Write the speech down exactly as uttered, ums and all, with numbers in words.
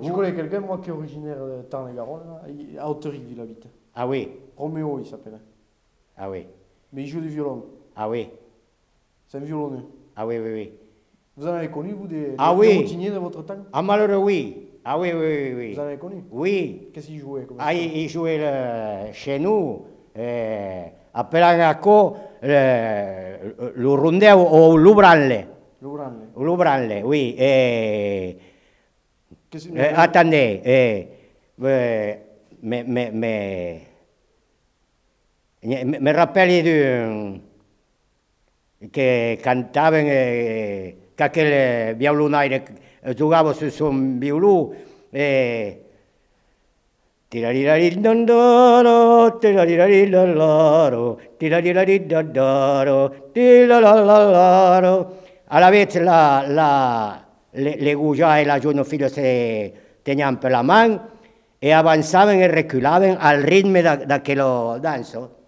Je connais quelqu'un, moi, qui est originaire de Tarn-et-Garonne, à Hauterive, il habite. Ah oui. Roméo, il s'appelle. Ah oui. Mais il joue du violon. Ah oui. C'est un violonneux. Ah oui, oui, oui. Vous en avez connu, vous, des, ah des, oui. des routiniers de votre temps? Ah malheureux, oui. Ah oui, oui, oui, oui. Vous en avez connu? Oui. Qu'est-ce qu'il jouait comme Ah, il, il jouait le, chez nous, eh, a Pelagaco, le, le rondé ou l'oubranle. L'oubranle. L'oubranle, oui. Eh, eh, attendez, eh, eh, me, me, me, me rappelle du, che cantavano, eh, che aquel violonaire giocava su un violù e tirariririndondoro, tirariririndondoro, tirariririndondoro, tirariririndondoro. Alla vez la, la, le, le Gouja e la jeune fille se tenían per la mano e avanzaban e reculaban al ritmo d'aquel danzo.